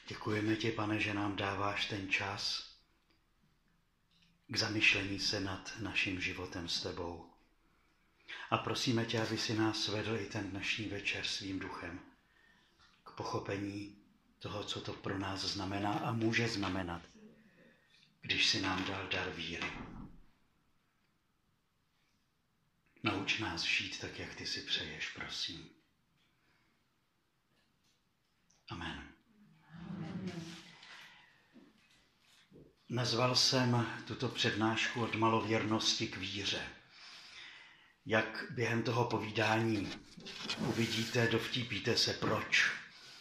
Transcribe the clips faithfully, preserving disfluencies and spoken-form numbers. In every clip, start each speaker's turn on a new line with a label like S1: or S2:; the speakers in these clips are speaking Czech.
S1: Děkujeme ti, Pane, že nám dáváš ten čas k zamyšlení se nad naším životem s tebou. A prosíme tě, aby si nás vedl i ten dnešní večer svým duchem k pochopení toho, co to pro nás znamená a může znamenat, když si nám dal dar víry. Nauč nás žít tak, jak ty si přeješ, prosím. Amen. Nazval jsem tuto přednášku od malověrnosti k víře. Jak během toho povídání uvidíte, dovtípíte se proč.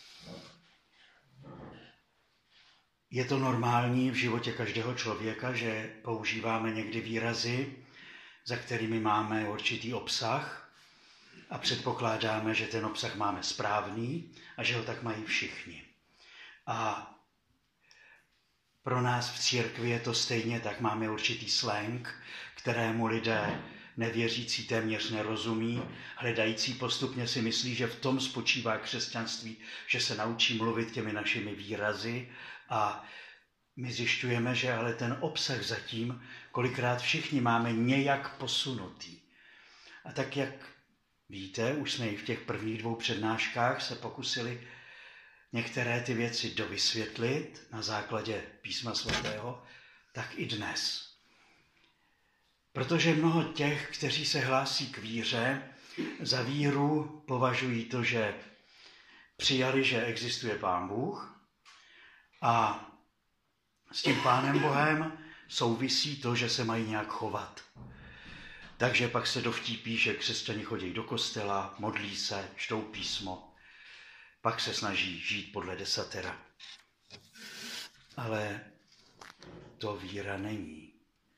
S1: Je to normální v životě každého člověka, že používáme někdy výrazy, za kterými máme určitý obsah a předpokládáme, že ten obsah máme správný a že ho tak mají všichni. A pro nás v církvi je to stejně, tak máme určitý slang, kterému lidé nevěřící téměř nerozumí, hledající postupně si myslí, že v tom spočívá křesťanství, že se naučí mluvit těmi našimi výrazy a my zjišťujeme, že ale ten obsah zatím kolikrát všichni máme nějak posunutý. A tak, jak víte, už jsme i v těch prvních dvou přednáškách se pokusili některé ty věci dovysvětlit na základě Písma svatého, tak i dnes. Protože mnoho těch, kteří se hlásí k víře, za víru považují to, že přijali, že existuje Pán Bůh a s tím Pánem Bohem souvisí to, že se mají nějak chovat. Takže pak se dovtípí, že křesťani chodí do kostela, modlí se, čtou písmo, pak se snaží žít podle desatera. Ale to víra není.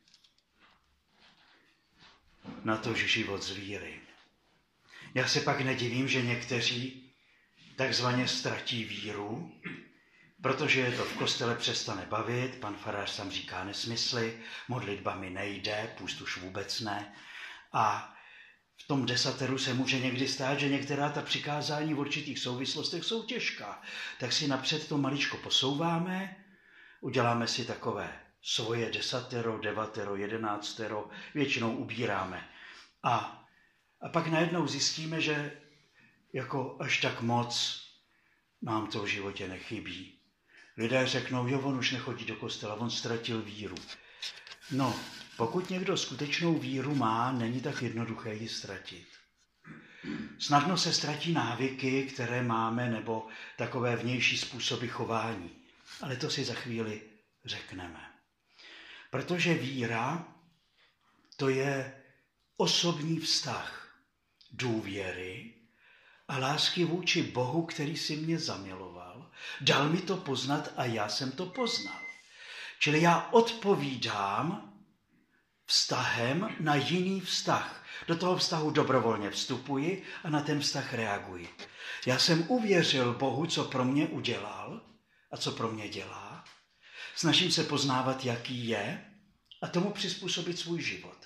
S1: Na tož život z víry. Já se pak nedivím, že někteří takzvaně ztratí víru, protože je to v kostele přestane bavit, pan farář tam říká nesmysly, modlitba mi nejde, půst už vůbec ne. A v tom desateru se může někdy stát, že některá ta přikázání v určitých souvislostech jsou těžká. Tak si napřed to maličko posouváme, uděláme si takové svoje desatero, devatero, jedenáctero, většinou ubíráme. A, a pak najednou zjistíme, že jako až tak moc nám to v životě nechybí. Lidé řeknou, jo, on už nechodí do kostela, on ztratil víru. No, pokud někdo skutečnou víru má, není tak jednoduché ji ztratit. Snadno se ztratí návyky, které máme, nebo takové vnější způsoby chování. Ale to si za chvíli řekneme. Protože víra, to je osobní vztah důvěry a lásky vůči Bohu, který si mě zamiloval, dal mi to poznat a já jsem to poznal. Čili já odpovídám vztahem na jiný vztah. Do toho vztahu dobrovolně vstupuji a na ten vztah reaguji. Já jsem uvěřil Bohu, co pro mě udělal a co pro mě dělá. Snažím se poznávat, jaký je a tomu přizpůsobit svůj život.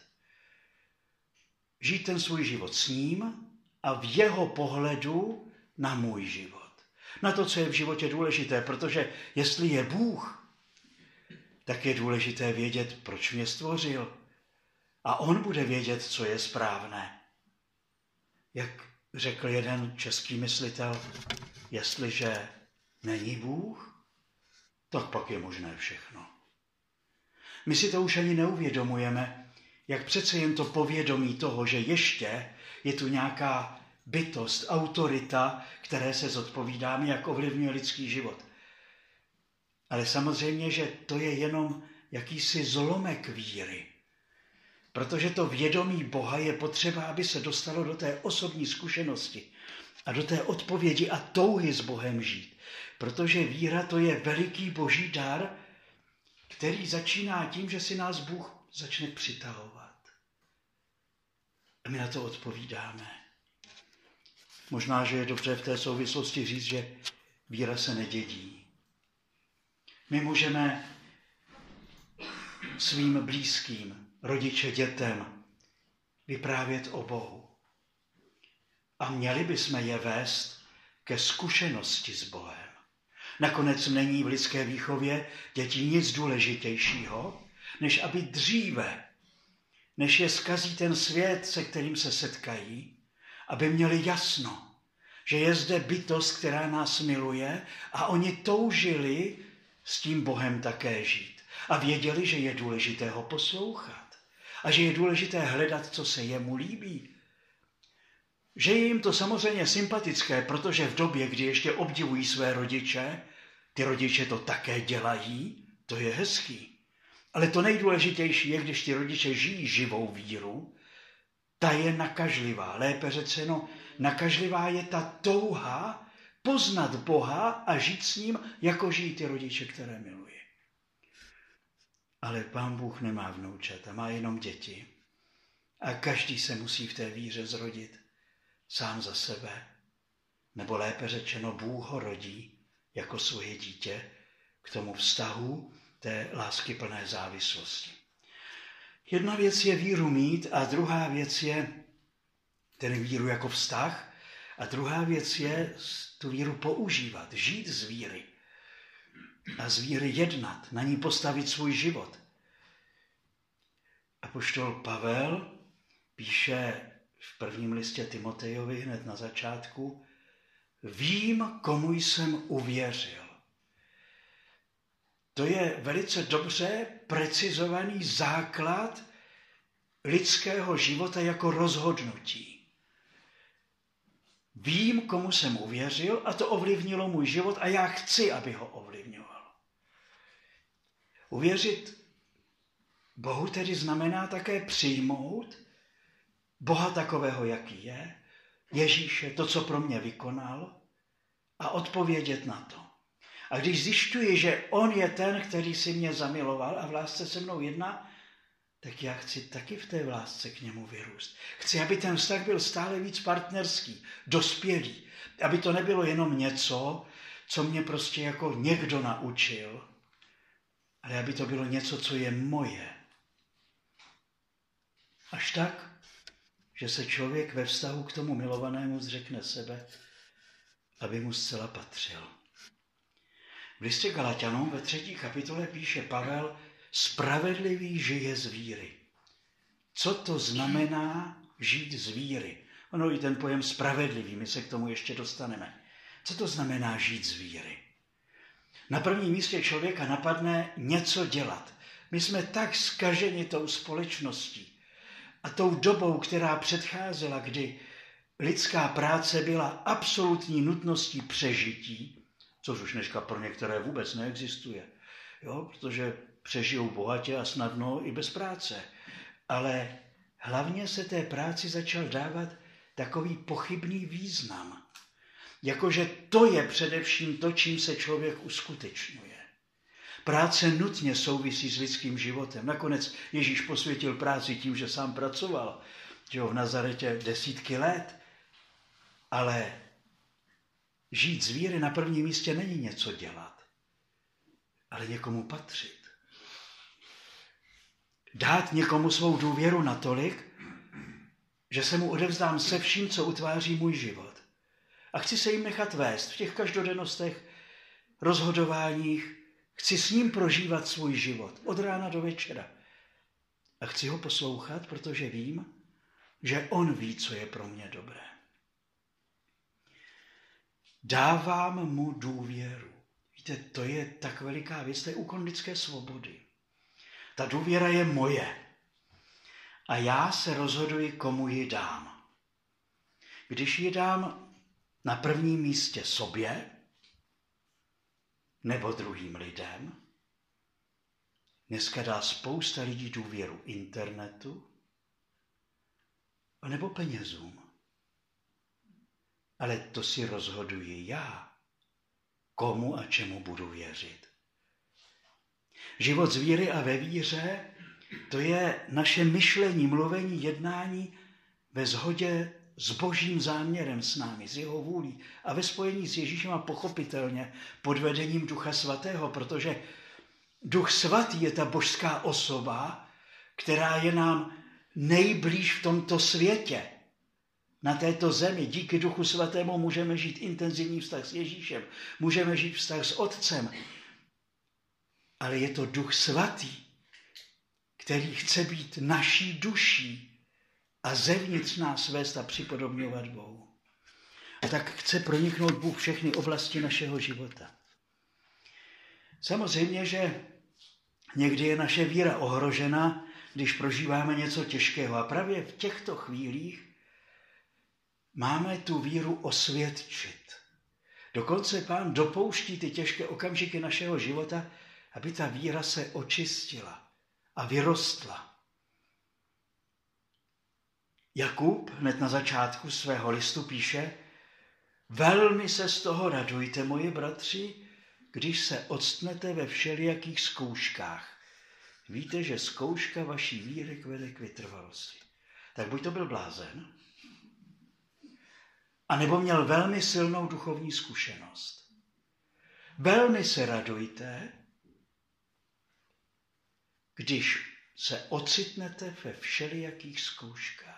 S1: Žít ten svůj život s ním a v jeho pohledu na můj život. Na to, co je v životě důležité, protože jestli je Bůh, tak je důležité vědět, proč mě stvořil. A on bude vědět, co je správné. Jak řekl jeden český myslitel, jestliže není Bůh, tak pak je možné všechno. My si to už ani neuvědomujeme, jak přece jen to povědomí toho, že ještě je tu nějaká bytost, autorita, které se zodpovídáme, jak ovlivňuje lidský život. Ale samozřejmě, že to je jenom jakýsi zlomek víry. Protože to vědomí Boha je potřeba, aby se dostalo do té osobní zkušenosti a do té odpovědi a touhy s Bohem žít. Protože víra to je veliký boží dar, který začíná tím, že si nás Bůh začne přitahovat. A my na to odpovídáme. Možná, že je dobře v té souvislosti říct, že víra se nedědí. My můžeme svým blízkým, rodiče, dětem vyprávět o Bohu. A měli bychom je vést ke zkušenosti s Bohem. Nakonec není v lidské výchově dětí nic důležitějšího, než aby dříve, než je zkazí ten svět, se kterým se setkají, aby měli jasno, že je zde bytost, která nás miluje a oni toužili s tím Bohem také žít. A věděli, že je důležité ho poslouchat a že je důležité hledat, co se jemu líbí. Že je jim to samozřejmě sympatické, protože v době, kdy ještě obdivují své rodiče, ty rodiče to také dělají, to je hezký. Ale to nejdůležitější je, když ty rodiče žijí živou víru, ta je nakažlivá. Lépe řečeno, nakažlivá je ta touha poznat Boha a žít s ním, jako žijí ty rodiče, které milují. Ale Pán Bůh nemá vnoučata, má jenom děti. A každý se musí v té víře zrodit sám za sebe. Nebo lépe řečeno, Bůh ho rodí jako svoje dítě k tomu vztahu té láskyplné závislosti. Jedna věc je víru mít a druhá věc je tedy víru jako vztah a druhá věc je tu víru používat, žít z víry a z víry jednat, na ní postavit svůj život. Apoštol Pavel píše v prvním listě Timotejovi hned na začátku: vím, komu jsem uvěřil. To je velice dobře precizovaný základ lidského života jako rozhodnutí. Vím, komu jsem uvěřil a to ovlivnilo můj život a já chci, aby ho ovlivňoval. Uvěřit Bohu tedy znamená také přijmout Boha takového, jaký je, Ježíše, to, co pro mě vykonal, a odpovědět na to. A když zjišťuji, že on je ten, který si mě zamiloval a v lásce se mnou jedná, tak já chci taky v té lásce k němu vyrůst. Chci, aby ten vztah byl stále víc partnerský, dospělý. Aby to nebylo jenom něco, co mě prostě jako někdo naučil, ale aby to bylo něco, co je moje. Až tak, že se člověk ve vztahu k tomu milovanému zřekne sebe, aby mu zcela patřil. V listě Galatianům ve třetí kapitole píše Pavel: spravedlivý žije z víry. Co to znamená žít z víry? Ono i ten pojem spravedlivý, my se k tomu ještě dostaneme. Co to znamená žít z víry? Na prvním místě člověka napadne něco dělat. My jsme tak zkaženi tou společností a tou dobou, která předcházela, kdy lidská práce byla absolutní nutností přežití, což už dneska pro některé vůbec neexistuje, jo, protože přežijou bohatě a snadno i bez práce. Ale hlavně se té práci začal dávat takový pochybný význam. Jakože to je především to, čím se člověk uskutečňuje. Práce nutně souvisí s lidským životem. Nakonec Ježíš posvětil práci tím, že sám pracoval, že ho v Nazaretě desítky let. Ale žít z víry na prvním místě není něco dělat, ale někomu patřit. Dát někomu svou důvěru natolik, že se mu odevzdám se vším, co utváří můj život. A chci se jim nechat vést v těch každodennostech, rozhodováních, chci s ním prožívat svůj život od rána do večera. A chci ho poslouchat, protože vím, že on ví, co je pro mě dobré. Dávám mu důvěru. Víte, to je tak veliká věc, to je úkon lidské svobody. Ta důvěra je moje. A já se rozhoduji, komu ji dám. Když ji dám na prvním místě sobě nebo druhým lidem, dneska dá spousta lidí důvěru internetu nebo penězům. Ale to si rozhoduji já, komu a čemu budu věřit. Život z víry a ve víře, to je naše myšlení, mluvení, jednání ve shodě s božím záměrem s námi, s jeho vůlí a ve spojení s Ježíšem a pochopitelně pod vedením Ducha Svatého, protože Duch Svatý je ta božská osoba, která je nám nejblíž v tomto světě. Na této zemi díky Duchu Svatému můžeme žít intenzivní vztah s Ježíšem, můžeme žít vztah s Otcem, ale je to Duch Svatý, který chce být naší duší a zevnitř nás vést a připodobňovat Bohu. A tak chce proniknout Bůh všechny oblasti našeho života. Samozřejmě, že někdy je naše víra ohrožena, když prožíváme něco těžkého. A právě v těchto chvílích máme tu víru osvědčit. Dokonce Pán dopouští ty těžké okamžiky našeho života, aby ta víra se očistila a vyrostla. Jakub hned na začátku svého listu píše: velmi se z toho radujte, moji bratři, když se octnete ve všelijakých zkouškách. Víte, že zkouška vaší víry vede k vytrvalosti. Tak buď to byl blázen, anebo měl velmi silnou duchovní zkušenost. Velmi se radujte, když se ocitnete ve všelijakých zkouškách.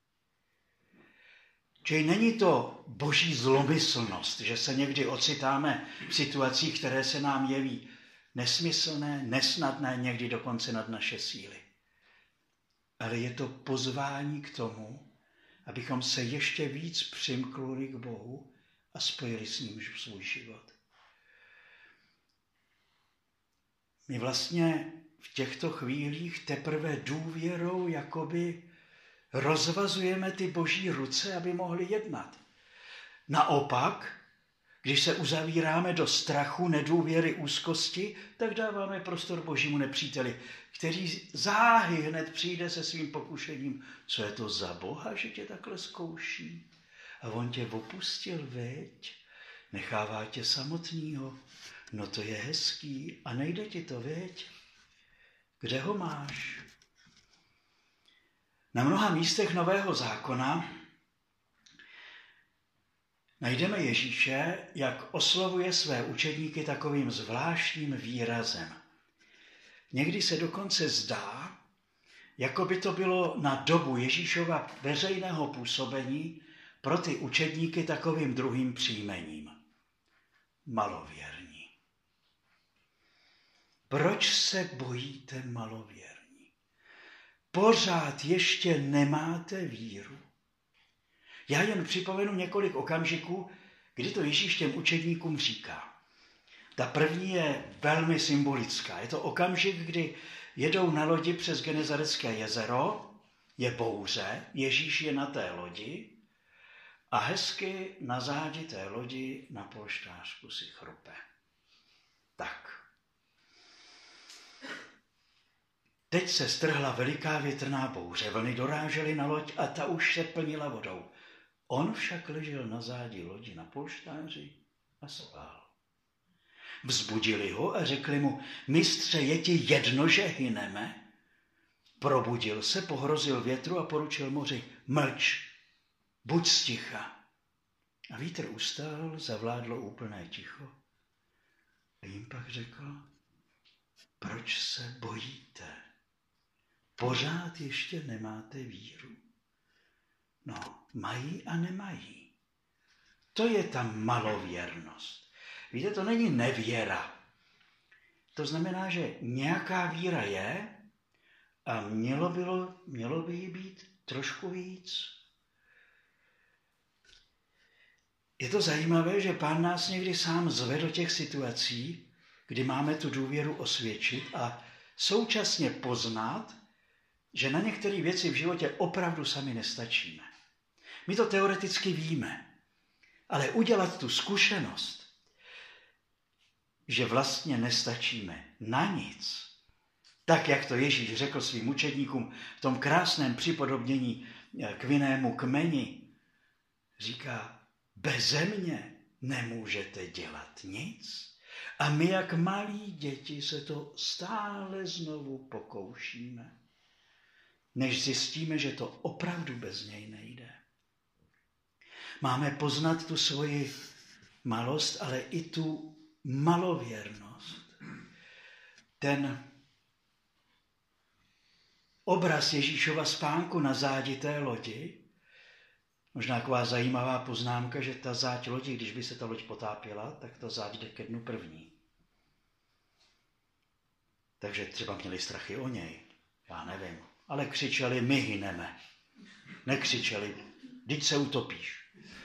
S1: Čili není to boží zlomyslnost, že se někdy ocitáme v situacích, které se nám jeví nesmyslné, nesnadné, někdy dokonce nad naše síly. Ale je to pozvání k tomu, abychom se ještě víc přimkluli k Bohu a spojili s ním svůj život. My vlastně v těchto chvílích teprve důvěrou jakoby rozvazujeme ty boží ruce, aby mohli jednat. Naopak, když se uzavíráme do strachu, nedůvěry, úzkosti, tak dáváme prostor božímu nepříteli, který záhy hned přijde se svým pokušením. Co je to za Boha, že tě takhle zkouší? A on tě opustil, veď? Nechává tě samotnýho. No to je hezký a nejde ti to, veď? Kde ho máš? Na mnoha místech Nového zákona najdeme Ježíše, jak oslovuje své učedníky takovým zvláštním výrazem. Někdy se dokonce zdá, jako by to bylo na dobu Ježíšova veřejného působení pro ty učedníky takovým druhým příjmením. Malověrní. Proč se bojíte malověrní? Pořád ještě nemáte víru. Já jen připomenu několik okamžiků, kdy to Ježíš těm učedníkům říká. Ta první je velmi symbolická. Je to okamžik, kdy jedou na lodi přes Genezarecké jezero, je bouře, Ježíš je na té lodi a hezky na zádi té lodi na polštářku si chrupe. Tak. Teď se strhla veliká větrná bouře, vlny dorážely na loď a ta už se plnila vodou. On však ležel na zádi lodi na polštáři a spal. Vzbudili ho a řekli mu: mistře, je ti jedno, že hyneme? Probudil se, pohrozil větru a poručil moři: mlč, buď sticha. A vítr ustal, zavládlo úplné ticho. A jim pak řekl: proč se bojíte? Pořád ještě nemáte víru. No, mají a nemají. To je ta malověrnost. Víte, to není nevěra. To znamená, že nějaká víra je a mělo, bylo, mělo by jí být trošku víc. Je to zajímavé, že Pán nás někdy sám zve do těch situací, kdy máme tu důvěru osvědčit a současně poznat, že na některé věci v životě opravdu sami nestačíme. My to teoreticky víme, ale udělat tu zkušenost, že vlastně nestačíme na nic, tak jak to Ježíš řekl svým učedníkům v tom krásném připodobnění k vinnému kmeni, říká: beze mě nemůžete dělat nic. A my, jak malí děti, se to stále znovu pokoušíme, než zjistíme, že to opravdu bez něj nejde. Máme poznat tu svoji malost, ale i tu malověrnost. Ten obraz Ježíšova spánku na zádi té lodi, Možná taková zajímavá poznámka, že ta záď lodi, když by se ta loď potápěla, tak ta záď jde ke dnu první. Takže třeba měli strachy o něj, já nevím, ale křičeli, my hyneme. Nekřičeli, vždyť se utopíš.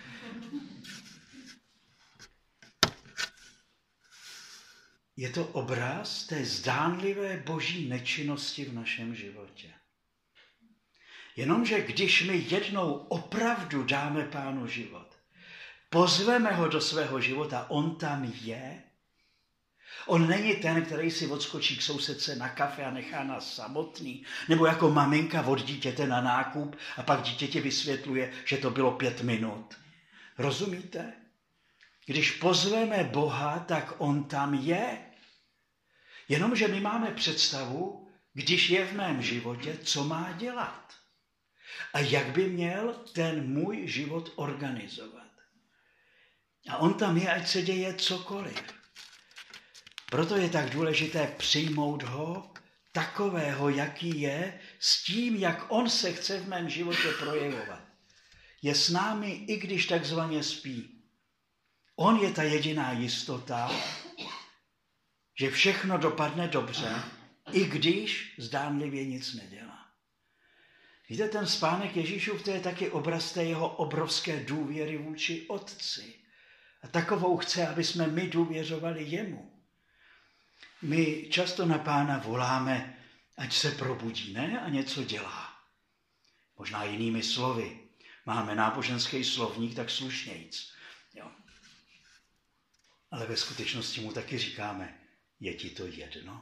S1: Je to obraz té zdánlivé boží nečinnosti v našem životě. Jenomže když my jednou opravdu dáme Pánu život, pozveme ho do svého života, on tam je. On není ten, který si odskočí k sousedce na kafe a nechá nás samotný, nebo jako maminka od dítěte na nákup a pak dítěti vysvětluje, že to bylo pět minut. Rozumíte? Když pozveme Boha, tak on tam je. Jenomže my máme představu, když je v mém životě, co má dělat. A jak by měl ten můj život organizovat. A on tam je, ať se děje cokoliv. Proto je tak důležité přijmout ho takového, jaký je, s tím, jak on se chce v mém životě projevovat. Je s námi, i když takzvaně spí. On je ta jediná jistota, že všechno dopadne dobře, i když zdánlivě nic nedělá. Víte, ten spánek Ježíšův, to je taky obraz té jeho obrovské důvěry vůči Otci. A takovou chce, aby jsme my důvěřovali jemu. My často na Pána voláme, ať se probudí, ne? A něco dělá. Možná jinými slovy. Máme náboženský slovník, tak slušnějc. Jo. Ale ve skutečnosti mu taky říkáme, je ti to jedno?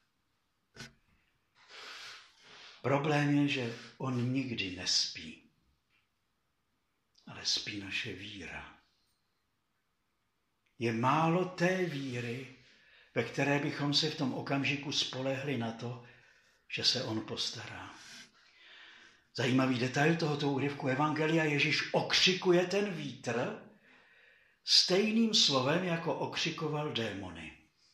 S1: Problém je, že on nikdy nespí, ale spí naše víra. Je málo té víry, ve které bychom se v tom okamžiku spolehli na to, že se on postará. Zajímavý detail tohoto úryvku Evangelia, Ježíš okřikuje ten vítr stejným slovem, jako okřikoval démony.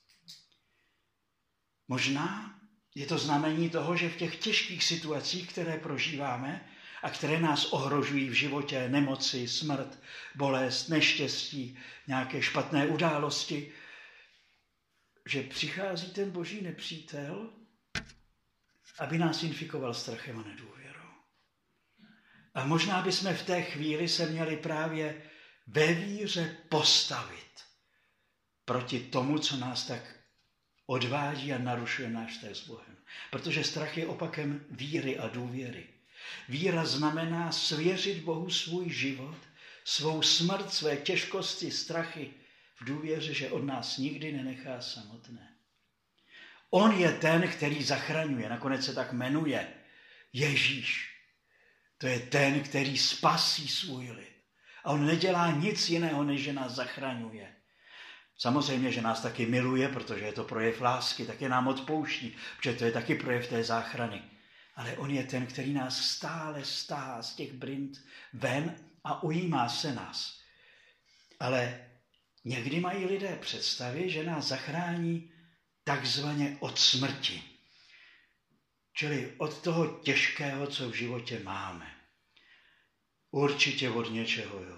S1: Možná je to znamení toho, že v těch těžkých situacích, které prožíváme a které nás ohrožují v životě, nemoci, smrt, bolest, neštěstí, nějaké špatné události, že přichází ten boží nepřítel, aby nás infikoval strachem a nedůvěrou. A možná bychom v té chvíli se měli právě ve víře postavit proti tomu, co nás tak odvádí a narušuje náš vztah s Bohem. Protože strach je opakem víry a důvěry. Víra znamená svěřit Bohu svůj život, svou smrt, své těžkosti, strachy v důvěře, že od nás nikdy nenechá samotné. On je ten, který zachraňuje, nakonec se tak jmenuje Ježíš. To je ten, který spasí svůj lid. A on nedělá nic jiného, než že nás zachraňuje. Samozřejmě, že nás taky miluje, protože je to projev lásky, taky nám odpouští, protože to je taky projev té záchrany. Ale on je ten, který nás stále stahá z těch brind ven a ujímá se nás. Ale někdy mají lidé představy, že nás zachrání takzvaně od smrti. Čili od toho těžkého, co v životě máme. Určitě od něčeho, jo.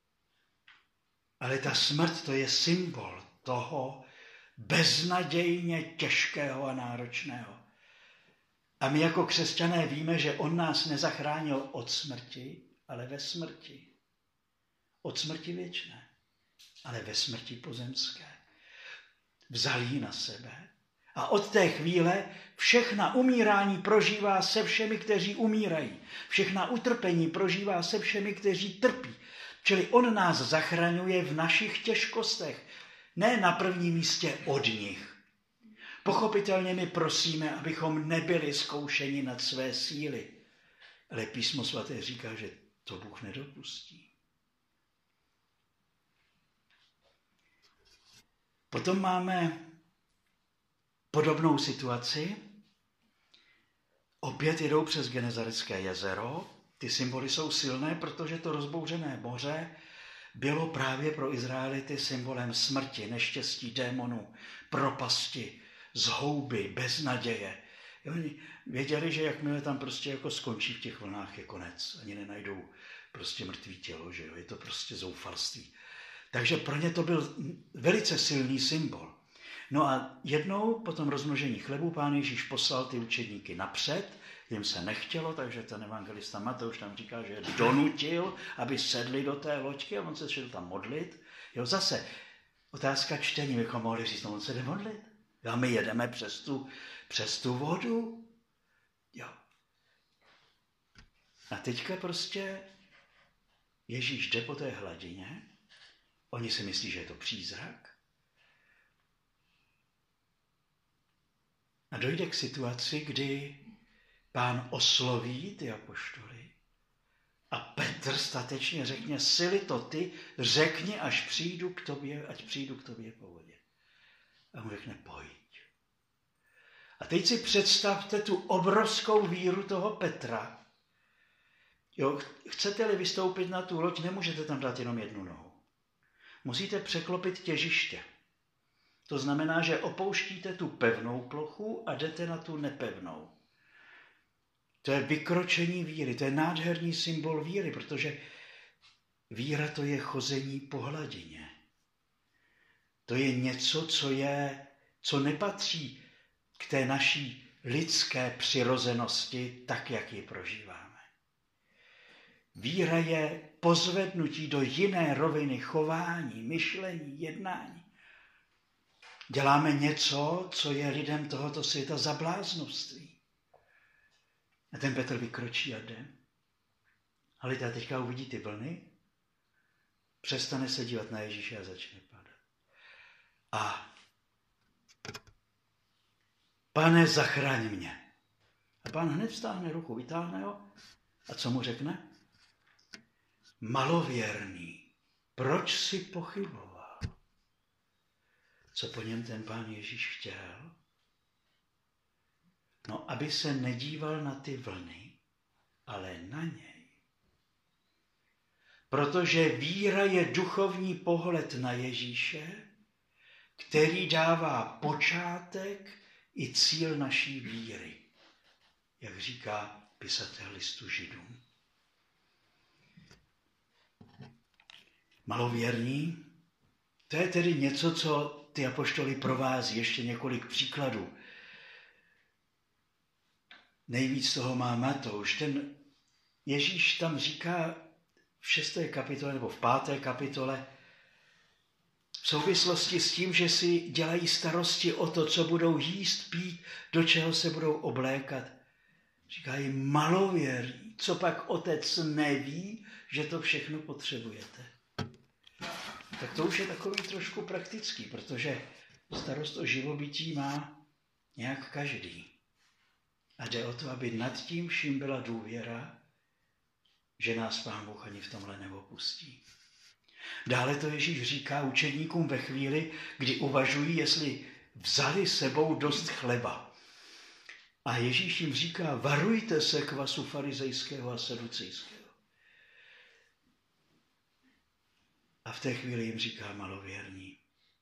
S1: Ale ta smrt, to je symbol toho beznadějně těžkého a náročného. A my jako křesťané víme, že on nás nezachránil od smrti, ale ve smrti. Od smrti věčné, ale ve smrti pozemské. Vzal ji na sebe a od té chvíle všechna umírání prožívá se všemi, kteří umírají. Všechna utrpení prožívá se všemi, kteří trpí. Čili on nás zachraňuje v našich těžkostech, ne na prvním místě od nich. Pochopitelně my prosíme, abychom nebyli zkoušeni nad své síly, ale Písmo svaté říká, že to Bůh nedopustí. Potom máme podobnou situaci. Opět jedou přes Genezarecké jezero. Ty symboly jsou silné, protože to rozbouřené moře bylo právě pro Izraelity symbolem smrti, neštěstí, démonů, propasti, zhouby, beznaděje. Oni věděli, že jakmile tam prostě jako skončí v těch vlnách, je konec. Ani nenajdou prostě mrtvý tělo, že jo, je to prostě zoufalství. Takže pro ně to byl velice silný symbol. No a jednou po tom rozmnožení chlebu Pán Ježíš poslal ty učedníky napřed, jim se nechtělo, takže ten evangelista Matouš tam říká, že je donutil, aby sedli do té loďky a on se šel tam modlit. Jo, zase otázka čtení, bychom mohli říct, no on se jde modlit. A my jedeme přes tu, přes tu vodu. Jo. A teďka prostě Ježíš jde po té hladině, oni si myslí, že je to přízrak. A dojde k situaci, kdy Pán osloví ty apoštoly a Petr statečně řekne, sily to ty, řekni, až přijdu k tobě, ať přijdu k tobě po vodě. A mu řekne, pojď. A teď si představte tu obrovskou víru toho Petra. Jo, chcete-li vystoupit na tu loď, nemůžete tam dát jenom jednu nohu. Musíte překlopit těžiště. To znamená, že opouštíte tu pevnou plochu a jdete na tu nepevnou. To je vykročení víry, to je nádherný symbol víry, protože víra to je chození po hladině. To je něco, co je, co nepatří k té naší lidské přirozenosti, tak, jak ji prožíváme. Víra je pozvednutí do jiné roviny chování, myšlení, jednání. Děláme něco, co je lidem tohoto světa za bláznovství. A ten Petr vykročí a jde. Ale tady teďka uvidí ty vlny, přestane se dívat na Ježíše a začne padat. A Pane, zachraň mě. A Pán hned vstáhne ruku, vytáhne ho a co mu řekne? Malověrný, proč si pochyboval? Co po něm ten Pán Ježíš chtěl? No, aby se nedíval na ty vlny, ale na něj. Protože víra je duchovní pohled na Ježíše, který dává počátek i cíl naší víry, jak říká pisatel listu Židům. Malověrní, to je tedy něco, co ty apoštoly provází, ještě několik příkladů. Nejvíc toho má Matouš. Ten Ježíš tam říká v šesté kapitole nebo v páté kapitole v souvislosti s tím, že si dělají starosti o to, co budou jíst, pít, do čeho se budou oblékat. Říkají malověrní, co pak otec neví, že to všechno potřebujete. Tak to už je takový trošku praktický, protože starost o živobytí má nějak každý. A jde o to, aby nad tím vším byla důvěra, že nás Pán Bůh ani v tomhle neopustí. Dále to Ježíš říká učedníkům ve chvíli, kdy uvažují, jestli vzali sebou dost chleba. A Ježíš jim říká, varujte se kvasu farizejského a saducejského. A v té chvíli jim říká malověrní.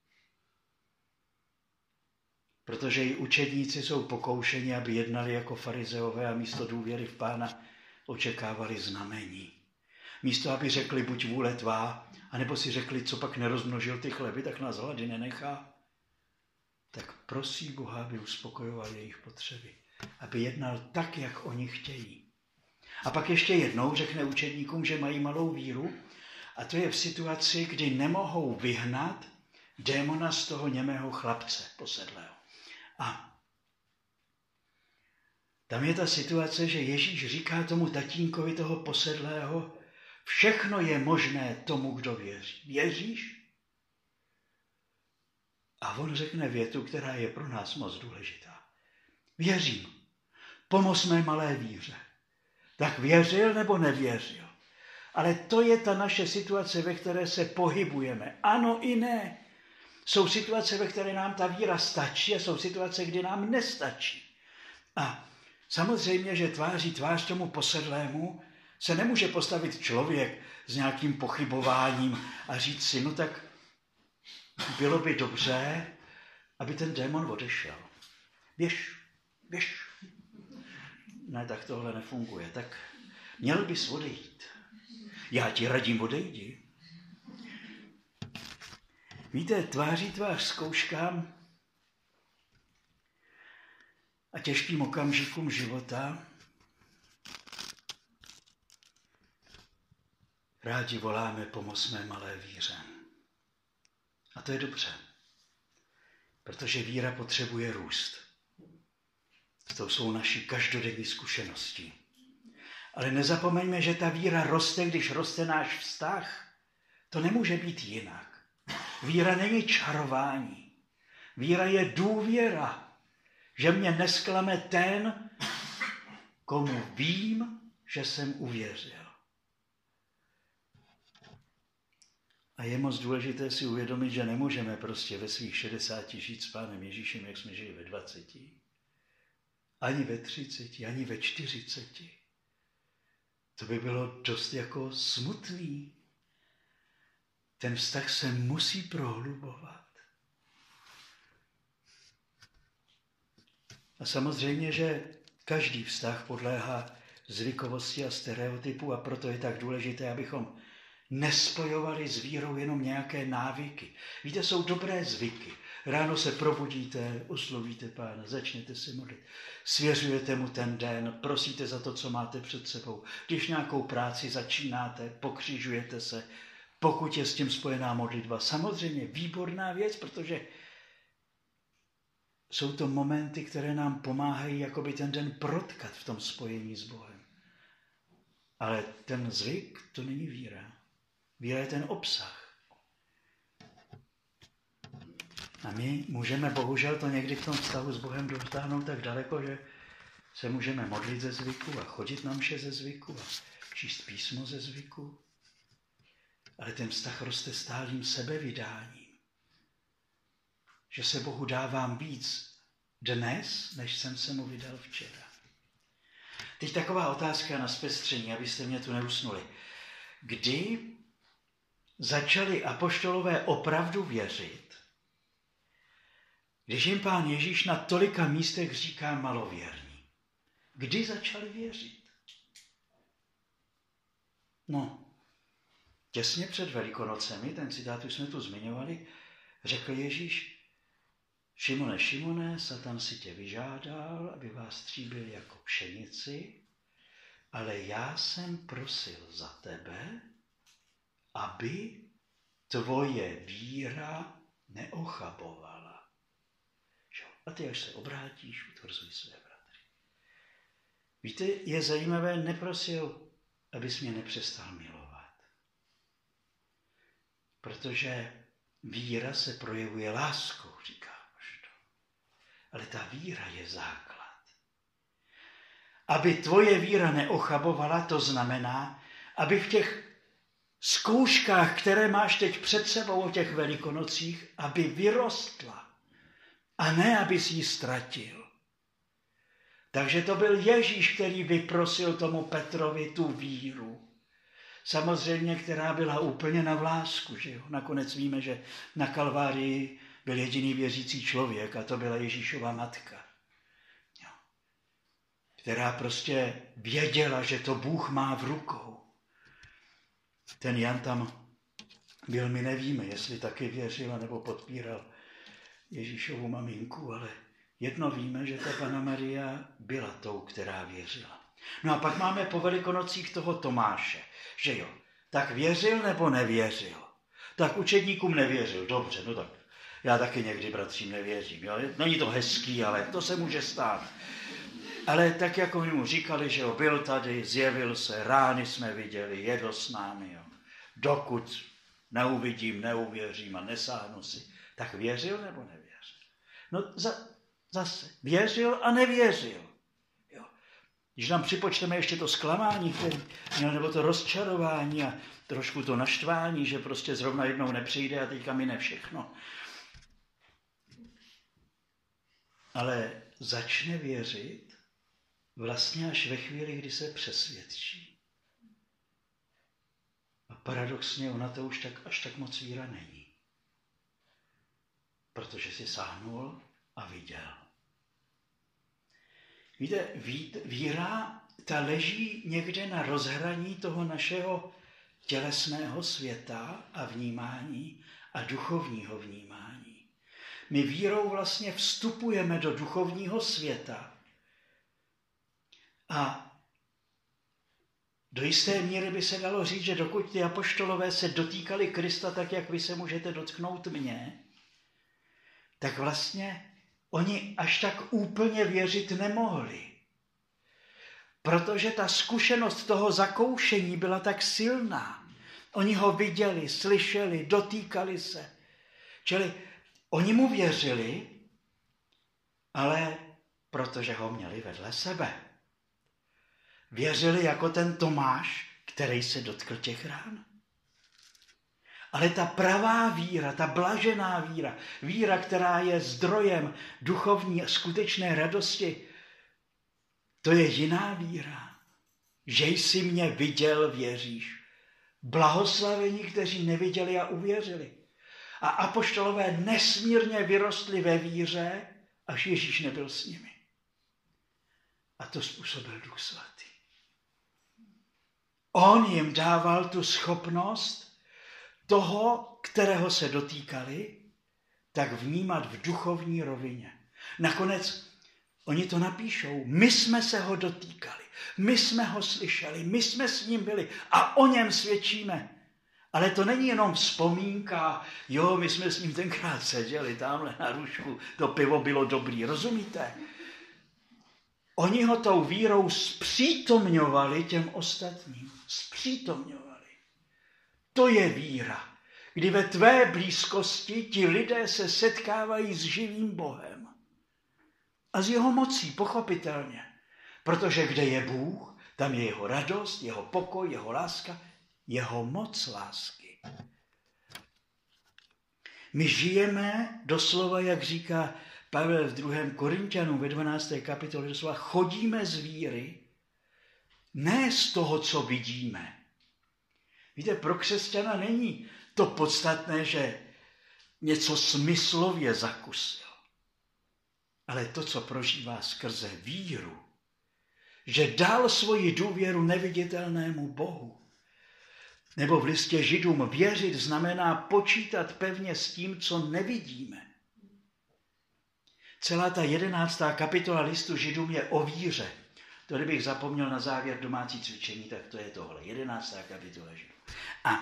S1: Protože i učedníci jsou pokoušeni, aby jednali jako farizeové a místo důvěry v Pána očekávali znamení. Místo, aby řekli buď vůle tvá, anebo si řekli, co pak nerozmnožil ty chleby, tak nás hlady nenechá. Tak prosí Boha, aby uspokojoval jejich potřeby. Aby jednal tak, jak oni chtějí. A pak ještě jednou řekne učedníkům, že mají malou víru, a to je v situaci, kdy nemohou vyhnat démona z toho němého chlapce posedlého. A tam je ta situace, že Ježíš říká tomu tatínkovi toho posedlého, všechno je možné tomu, kdo věří. Věříš? A on řekne větu, která je pro nás moc důležitá. Věřím. Pomoz mé malé víře. Tak věřil nebo nevěřil? Ale to je ta naše situace, ve které se pohybujeme. Ano i ne. Jsou situace, ve které nám ta víra stačí a jsou situace, kdy nám nestačí. A samozřejmě, že tváří tvář tomu posedlému se nemůže postavit člověk s nějakým pochybováním a říct si, no tak bylo by dobře, aby ten démon odešel. Běž, běž. Ne, tak tohle nefunguje. Tak měl bys odejít. Já ti radím, odejdi. Víte, tváří tvář zkouškám a těžkým okamžikům života rádi voláme pomoc mé malé víře. A to je dobře, protože víra potřebuje růst. To jsou naši každodenní zkušenosti. Ale nezapomeňme, že ta víra roste, když roste náš vztah. To nemůže být jinak. Víra není čarování. Víra je důvěra, že mě nesklame ten, komu vím, že jsem uvěřil. A je moc důležité si uvědomit, že nemůžeme prostě ve svých šedesáti žít s Pánem Ježíšem, jak jsme žili ve dvaceti. Ani ve třiceti, ani ve čtyřiceti. To by bylo dost jako smutný. Ten vztah se musí prohlubovat. A samozřejmě, že každý vztah podléhá zvykovosti a stereotypu a proto je tak důležité, abychom nespojovali s vírou jenom nějaké návyky. Víte, jsou dobré zvyky. Ráno se probudíte, oslovíte Pána, začnete se modlit. Svěřujete mu ten den, prosíte za to, co máte před sebou. Když nějakou práci začínáte, pokřižujete se, pokud je s tím spojená modlitba. Samozřejmě výborná věc, protože jsou to momenty, které nám pomáhají jakoby ten den protkat v tom spojení s Bohem. Ale ten zvyk, to není víra. Víra je ten obsah. A my můžeme bohužel to někdy v tom vztahu s Bohem dotáhnout tak daleko, že se můžeme modlit ze zvyku a chodit na mše ze zvyku a číst písmo ze zvyku. Ale ten vztah roste stálým sebevydáním. Že se Bohu dávám víc dnes, než jsem se mu vydal včera. Teď taková otázka na zpestření, abyste mě tu neusnuli. Kdy začali apoštolové opravdu věřit, když jim Pán Ježíš na tolika místech říká malověrní? Kdy začali věřit? No, těsně před Velikonocemi, ten citát už jsme tu zmiňovali, řekl Ježíš: Šimone, Šimone, Satan si tě vyžádal, aby vás stříbil jako pšenici, ale já jsem prosil za tebe, aby tvoje víra neochabovala. A ty, až se obrátíš, utvrzuj své bratry. Víte, je zajímavé, neprosil, abys mě nepřestal milovat. Protože víra se projevuje láskou, říká apoštol. Ale ta víra je základ. Aby tvoje víra neochabovala, to znamená, aby v těch zkouškách, které máš teď před sebou o těch Velikonocích, aby vyrostla. A ne, aby si ji ztratil. Takže to byl Ježíš, který vyprosil tomu Petrovi tu víru. Samozřejmě, která byla úplně na vlásku. Že jo? Nakonec víme, že na Kalvárii byl jediný věřící člověk a to byla Ježíšova matka. Jo. Která prostě věděla, že to Bůh má v rukou. Ten Jan tam byl, my nevíme, jestli taky věřil nebo podpíral Ježíšovu maminku, ale jedno víme, že ta Panna Maria byla tou, která věřila. No a pak máme po Velikonocích toho Tomáše, že jo, tak věřil nebo nevěřil? Tak učedníkům nevěřil, dobře, no tak já taky někdy bratřím nevěřím, jo? Není to hezký, ale to se může stát. Ale tak jako my mu říkali, že jo, byl tady, zjevil se, rány jsme viděli, jedl s námi, jo. Dokud neuvidím, neuvěřím a nesáhnu si, tak věřil nebo nevěřil? No za, zase, věřil a nevěřil. Jo. Když nám připočteme ještě to zklamání, který, nebo to rozčarování a trošku to naštvání, že prostě zrovna jednou nepřijde a teďka mine všechno. Ale začne věřit vlastně až ve chvíli, kdy se přesvědčí. A paradoxně ona to už tak, až tak moc víra není. Protože si sáhnul a viděl. Víte, víra, ta leží někde na rozhraní toho našeho tělesného světa a vnímání a duchovního vnímání. My vírou vlastně vstupujeme do duchovního světa a do jisté míry by se dalo říct, že dokud ty apoštolové se dotýkali Krista tak, jak vy se můžete dotknout mě, tak vlastně oni až tak úplně věřit nemohli. Protože ta zkušenost toho zakoušení byla tak silná. Oni ho viděli, slyšeli, dotýkali se. Čili oni mu věřili, ale protože ho měli vedle sebe. Věřili jako ten Tomáš, který se dotkl těch rán. Ale ta pravá víra, ta blažená víra, víra, která je zdrojem duchovní skutečné radosti, to je jiná víra. Že jsi mě viděl, věříš. Blahoslavení, kteří neviděli a uvěřili. A apoštolové nesmírně vyrostli ve víře, až Ježíš nebyl s nimi. A to způsobil Duch Svatý. On jim dával tu schopnost toho, kterého se dotýkali, tak vnímat v duchovní rovině. Nakonec oni to napíšou. My jsme se ho dotýkali, my jsme ho slyšeli, my jsme s ním byli a o něm svědčíme. Ale to není jenom vzpomínka, jo, my jsme s ním tenkrát seděli tamhle na růžku, to pivo bylo dobrý, rozumíte? Oni ho tou vírou zpřítomňovali těm ostatním. Zpřítomňovali. To je víra, kdy ve tvé blízkosti ti lidé se setkávají s živým Bohem. A s jeho mocí, pochopitelně. Protože kde je Bůh, tam je jeho radost, jeho pokoj, jeho láska, jeho moc lásky. My žijeme doslova, jak říká Pavel v druhém Korinťanům ve dvanácté kapitole, doslova chodíme z víry, ne z toho, co vidíme. Víte, pro křesťana není to podstatné, že něco smyslově zakusil, ale to, co prožívá skrze víru, že dal svoji důvěru neviditelnému Bohu. Nebo v listě Židům věřit znamená počítat pevně s tím, co nevidíme. Celá ta jedenáctá kapitola listu Židům je o víře. To, kdybych zapomněl na závěr domácí cvičení, tak to je tohle. jedenáctá kapitola Židům. A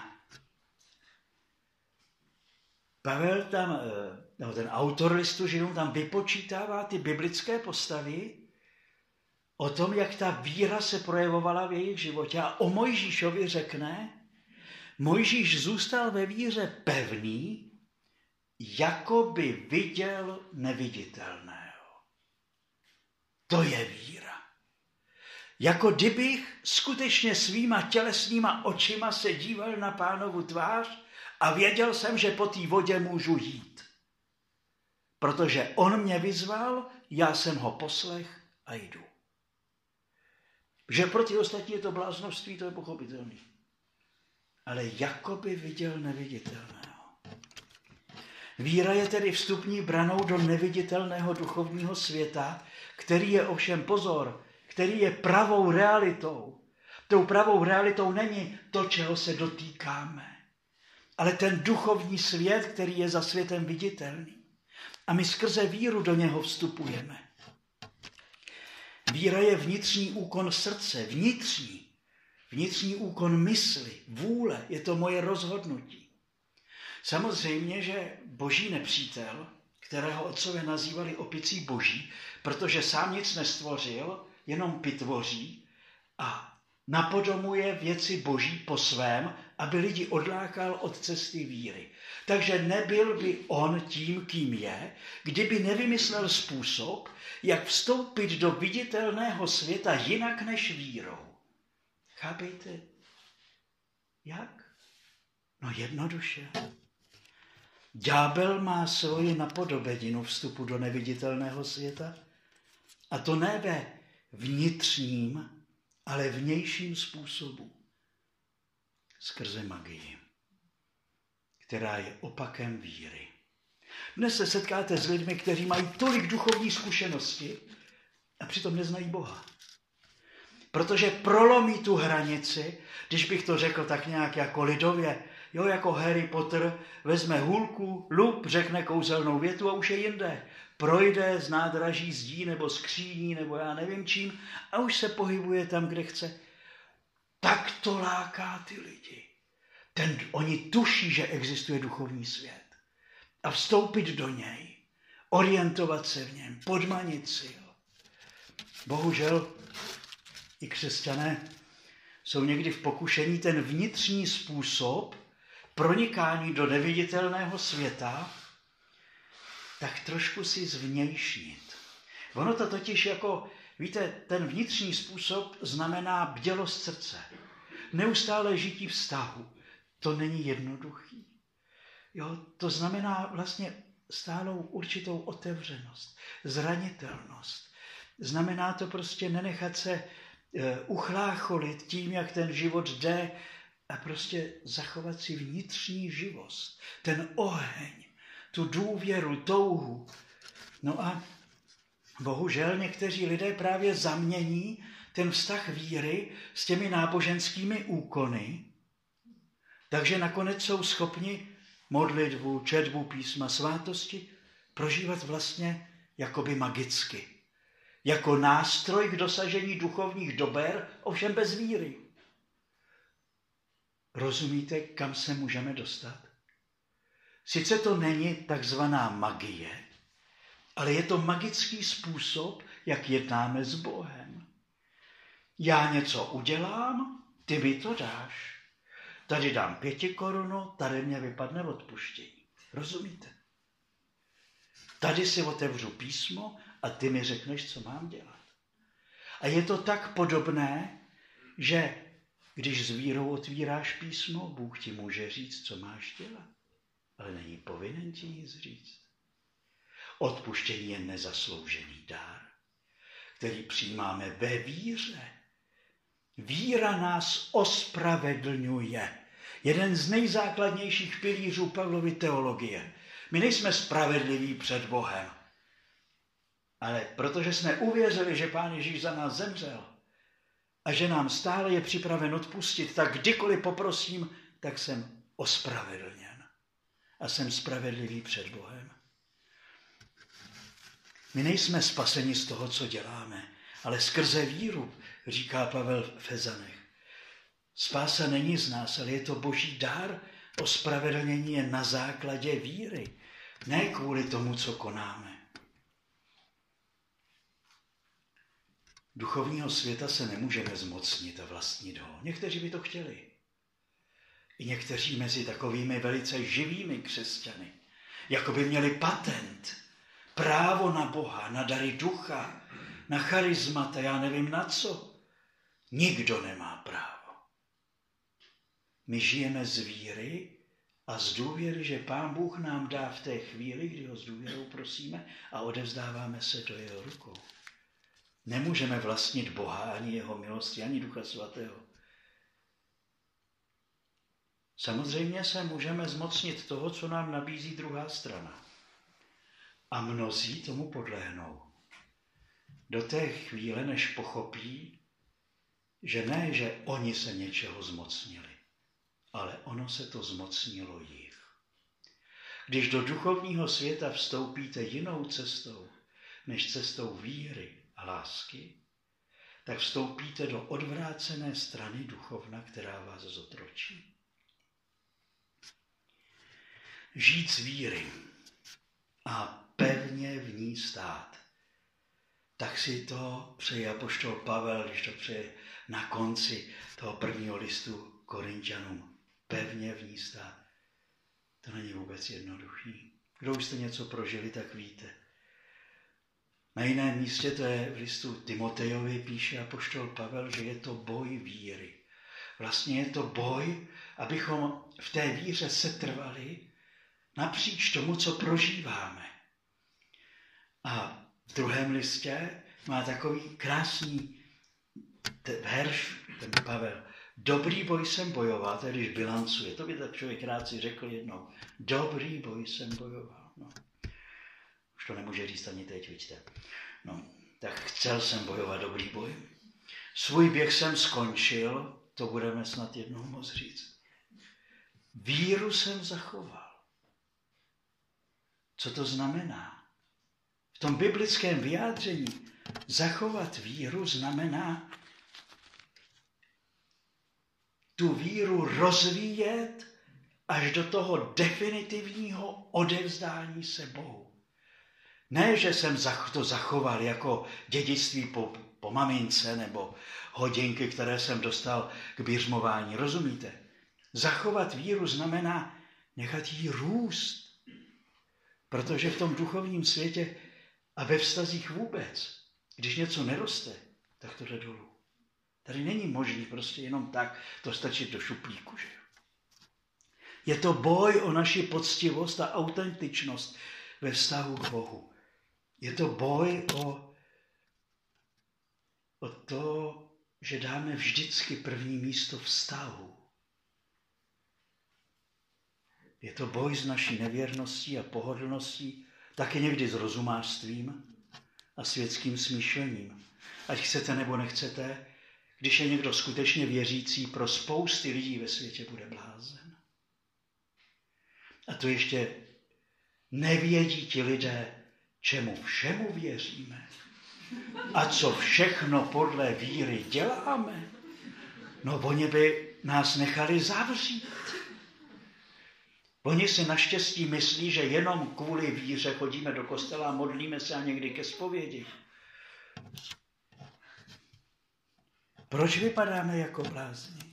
S1: Pavel tam, no, ten autor listu Židům tam vypočítává ty biblické postavy o tom, jak ta víra se projevovala v jejich životě. A o Mojžíšovi řekne, Mojžíš zůstal ve víře pevný, jako by viděl neviditelného. To je víra. Jako kdybych skutečně svýma tělesnýma očima se díval na Pánovu tvář a věděl jsem, že po té vodě můžu jít. Protože on mě vyzval, já jsem ho poslech a jdu. Že pro ty ostatní je to bláznovství, to je pochopitelné. Ale jakoby viděl neviditelného. Víra je tedy vstupní branou do neviditelného duchovního světa, který je ovšem pozor, který je pravou realitou. Tou pravou realitou není to, čeho se dotýkáme, ale ten duchovní svět, který je za světem viditelný. A my skrze víru do něho vstupujeme. Víra je vnitřní úkon srdce, vnitřní. Vnitřní úkon mysli, vůle, je to moje rozhodnutí. Samozřejmě, že boží nepřítel, kterého otcové nazývali opicí boží, protože sám nic nestvořil, jenom pitvoří a napodobuje věci boží po svém, aby lidi odlákal od cesty víry. Takže nebyl by on tím, kým je, kdyby nevymyslel způsob, jak vstoupit do viditelného světa jinak než vírou. Chápejte? Jak? No jednoduše. Ďábel má svoji napodobeninu vstupu do neviditelného světa a to ne ve vnitřním, ale vnějším způsobu. Skrze magii, která je opakem víry. Dnes se setkáte s lidmi, kteří mají tolik duchovní zkušenosti a přitom neznají Boha. Protože prolomí tu hranici, když bych to řekl tak nějak jako lidově, jo, jako Harry Potter, vezme hůlku, lup, řekne kouzelnou větu a už je jinde. Projde z nádraží zdí nebo skříní nebo já nevím čím a už se pohybuje tam, kde chce. Tak to láká ty lidi. Ten, oni tuší, že existuje duchovní svět. A vstoupit do něj, orientovat se v něm, podmanit si ho. Bohužel i křesťané jsou někdy v pokušení ten vnitřní způsob pronikání do neviditelného světa tak trošku si zvnějšnit. Ono to totiž jako, víte, ten vnitřní způsob znamená bdělost srdce. Neustále žití vztahu. To není jednoduchý. Jo, to znamená vlastně stálou určitou otevřenost, zranitelnost. Znamená to prostě nenechat se e, uchlácholit tím, jak ten život jde a prostě zachovat si vnitřní živost, ten oheň, tu důvěru, touhu. No a bohužel někteří lidé právě zamění ten vztah víry s těmi náboženskými úkony, takže nakonec jsou schopni modlitbu, četbu písma, svátosti prožívat vlastně jakoby magicky. Jako nástroj k dosažení duchovních dober, ovšem bez víry. Rozumíte, kam se můžeme dostat? Sice to není takzvaná magie, ale je to magický způsob, jak jednáme s Bohem. Já něco udělám, ty mi to dáš. Tady dám pěti korunu, tady mě vypadne odpuštění. Rozumíte? Tady si otevřu písmo a ty mi řekneš, co mám dělat. A je to tak podobné, že když s vírou otvíráš písmo, Bůh ti může říct, co máš dělat. Ale není povinen ti nic říct. Odpuštění je nezasloužený dár, který přijímáme ve víře. Víra nás ospravedlňuje. Jeden z nejzákladnějších pilířů Pavlovy teologie. My nejsme spravedliví před Bohem. Ale protože jsme uvěřili, že Pán Ježíš za nás zemřel a že nám stále je připraven odpustit, tak kdykoliv poprosím, tak jsem ospravedlněn. A jsem spravedlivý před Bohem. My nejsme spaseni z toho, co děláme, ale skrze víru, říká Pavel v Efezanech. Spása není z nás, ale je to boží dár. Ospravedlnění je na základě víry, ne kvůli tomu, co konáme. Duchovního světa se nemůžeme zmocnit a vlastnit ho. Někteří by to chtěli. I někteří mezi takovými velice živými křesťany, jako by měli patent, právo na Boha, na dary ducha, na charizmata, já nevím na co. Nikdo nemá právo. My žijeme z víry a z důvěry, že Pán Bůh nám dá v té chvíli, kdy ho s důvěrou prosíme a odevzdáváme se do jeho rukou. Nemůžeme vlastnit Boha, ani jeho milosti, ani Ducha Svatého. Samozřejmě se můžeme zmocnit toho, co nám nabízí druhá strana. A mnozí tomu podlehnou. Do té chvíle, než pochopí, že ne, že oni se něčeho zmocnili, ale ono se to zmocnilo jich. Když do duchovního světa vstoupíte jinou cestou, než cestou víry a lásky, tak vstoupíte do odvrácené strany duchovna, která vás zotročí. Žít z víry a pevně v ní stát. Tak si to přeje apoštol Pavel, když to přeje na konci toho prvního listu Korinťanům. Pevně v ní stát. To není vůbec jednoduchý. Kdo už jste něco prožili, tak víte. Na jiném místě, to je v listu Timotejovi, píše apoštol Pavel, že je to boj víry. Vlastně je to boj, abychom v té víře setrvali napříč tomu, co prožíváme. A v druhém listě má takový krásný verš, ten Pavel. Dobrý boj jsem bojoval, to je, když bilancuje. To by tak člověk rád si řekl jednou. Dobrý boj jsem bojoval. No. Už to nemůže říct ani teď, vidíte. No, tak chcel jsem bojovat dobrý boj. Svůj běh jsem skončil, to budeme snad jednou moc říct. Víru jsem zachoval. Co to znamená? V tom biblickém vyjádření zachovat víru znamená tu víru rozvíjet až do toho definitivního odevzdání se Bohu. Ne, že jsem to zachoval jako dědictví po, po mamince nebo hodinky, které jsem dostal k běžmování. Rozumíte? Zachovat víru znamená nechat jí růst. Protože v tom duchovním světě a ve vztazích vůbec, když něco neroste, tak to jde dolů. Tady není možný prostě jenom tak to stačit do šuplíku. Že? Je to boj o naši poctivost a autentičnost ve vztahu k Bohu. Je to boj o, o to, že dáme vždycky první místo vztahu. Je to boj s naší nevěrností a pohodlností, taky někdy s rozumářstvím a světským smýšlením. Ať chcete nebo nechcete, když je někdo skutečně věřící, pro spousty lidí ve světě bude blázen. A to ještě nevědí ti lidé, čemu všemu věříme a co všechno podle víry děláme. No oni by nás nechali zavřít. Oni si naštěstí myslí, že jenom kvůli víře chodíme do kostela a modlíme se a někdy ke zpovědi. Proč vypadáme jako blázni?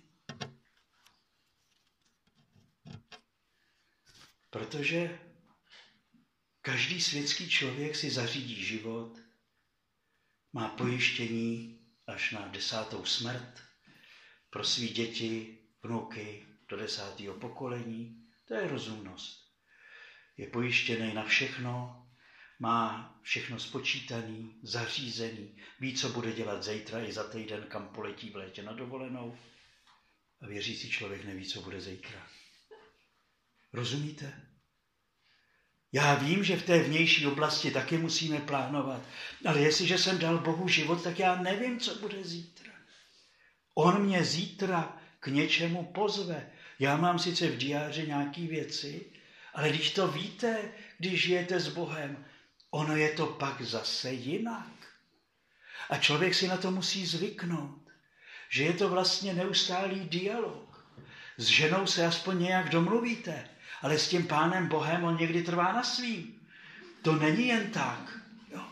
S1: Protože každý světský člověk si zařídí život, má pojištění až na desátou smrt pro svý děti, vnuky do desátého pokolení. To je rozumnost. Je pojištěný na všechno, má všechno spočítaný, zařízený, ví, co bude dělat zítra i za týden, kam poletí v létě na dovolenou. A věřící člověk neví, co bude zítra. Rozumíte? Já vím, že v té vnější oblasti taky musíme plánovat, ale jestliže jsem dal Bohu život, tak já nevím, co bude zítra. On mě zítra k něčemu pozve. Já mám sice v diáři nějaké věci, ale když to víte, když žijete s Bohem, ono je to pak zase jinak. A člověk si na to musí zvyknout, že je to vlastně neustálý dialog. S ženou se aspoň nějak domluvíte, ale s tím Pánem Bohem on někdy trvá na svým. To není jen tak. Jo.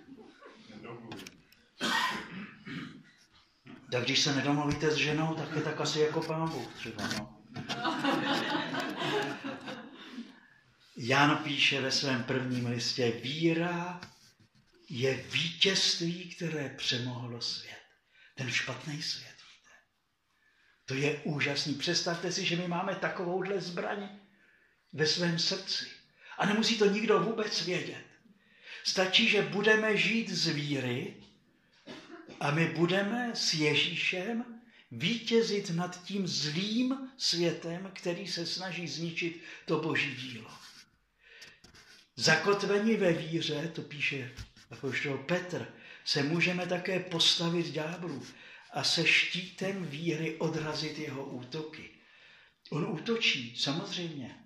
S1: Tak když se nedomluvíte s ženou, tak je tak asi jako Pán Bůh třeba. No. Jan píše ve svém prvním listě, víra je vítězství, které přemohlo svět. Ten špatný svět, víte. To je úžasný. Představte si, že my máme takovouhle zbraň ve svém srdci. A nemusí to nikdo vůbec vědět. Stačí, že budeme žít z víry a my budeme s Ježíšem vítězit nad tím zlým světem, který se snaží zničit to boží dílo. Zakotveni ve víře, to píše apoštol Petr, se můžeme také postavit ďáblu a se štítem víry odrazit jeho útoky. On útočí, samozřejmě.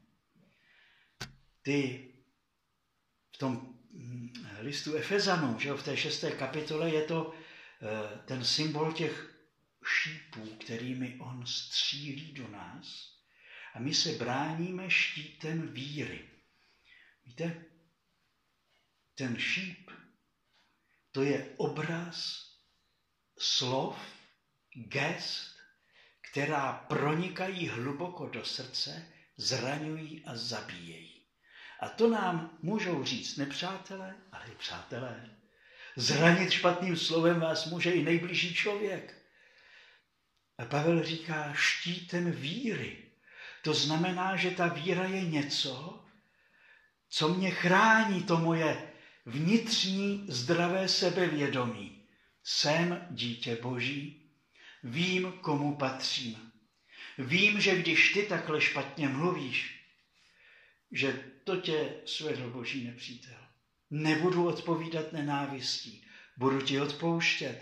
S1: Ty v tom listu Efezanům, že v té šesté kapitole je to ten symbol těch šípů, kterými on střílí do nás a my se bráníme štítem víry. Víte, ten šíp, to je obraz slov, gest, která pronikají hluboko do srdce, zraňují a zabíjejí. A to nám můžou říct nepřátelé, ale i přátelé. Zranit špatným slovem vás může i nejbližší člověk. A Pavel říká štítem víry. To znamená, že ta víra je něco, co mě chrání, to moje vnitřní zdravé sebevědomí. Jsem dítě Boží, vím, komu patřím. Vím, že když ty takhle špatně mluvíš, že to tě svedl Boží nepřítel. Nebudu odpovídat nenávistí, budu ti odpouštět.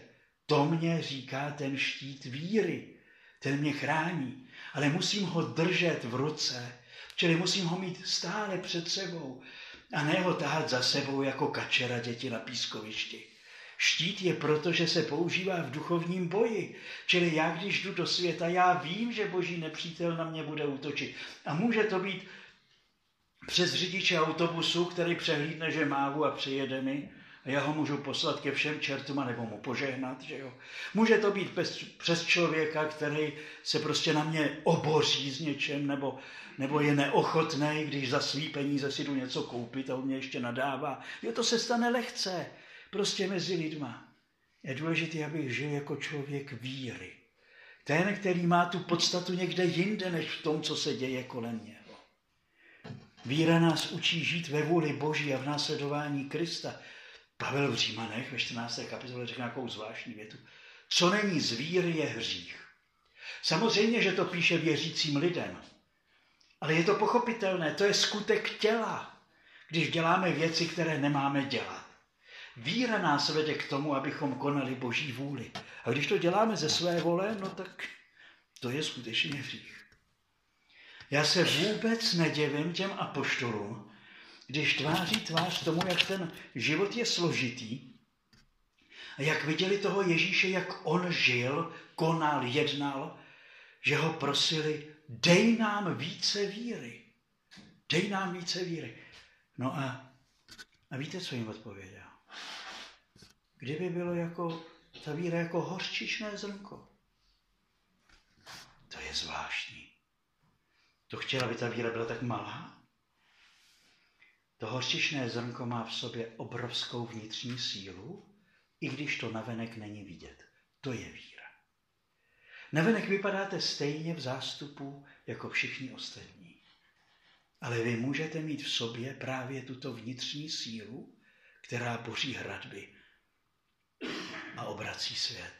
S1: To mě říká ten štít víry. Ten mě chrání. Ale musím ho držet v ruce. Čili musím ho mít stále před sebou. A ne ho tahat za sebou jako kačera děti na pískovišti. Štít je proto, že se používá v duchovním boji. Čili já, když jdu do světa, já vím, že boží nepřítel na mě bude útočit. A může to být přes řidiče autobusu, který přehlídne, že mávu a přijede mi. A já ho můžu poslat ke všem čertům a nebo mu požehnat, že jo. Může to být přes člověka, který se prostě na mě oboří s něčem, nebo, nebo je neochotný, když za svý peníze si jdu něco koupit a on mě ještě nadává. Jo, to se stane lehce, prostě mezi lidma. Je důležité, abych žil jako člověk víry. Ten, který má tu podstatu někde jinde, než v tom, co se děje kolem něho. Víra nás učí žít ve vůli Boží a v následování Krista. Pavel v Římanech ve čtrnácté kapitole řekne nějakou zvláštní větu. Co není z víry, je hřích. Samozřejmě, že to píše věřícím lidem, ale je to pochopitelné, to je skutek těla, když děláme věci, které nemáme dělat. Víra nás vede k tomu, abychom konali Boží vůli. A když to děláme ze své vole, no tak to je skutečně hřích. Já se vůbec nedivím těm apoštolům, když tváří tvář tomu, jak ten život je složitý a jak viděli toho Ježíše, jak on žil, konal, jednal, že ho prosili, dej nám více víry. Dej nám více víry. No a, a víte, co jim odpověděl? Kdyby bylo jako ta víra jako hořčičné zrnko. To je zvláštní. To chtěla, aby ta víra byla tak malá? To hořčičné zrnko má v sobě obrovskou vnitřní sílu, i když to navenek není vidět. To je víra. Navenek vypadáte stejně v zástupu jako všichni ostatní. Ale vy můžete mít v sobě právě tuto vnitřní sílu, která boří hradby a obrací svět.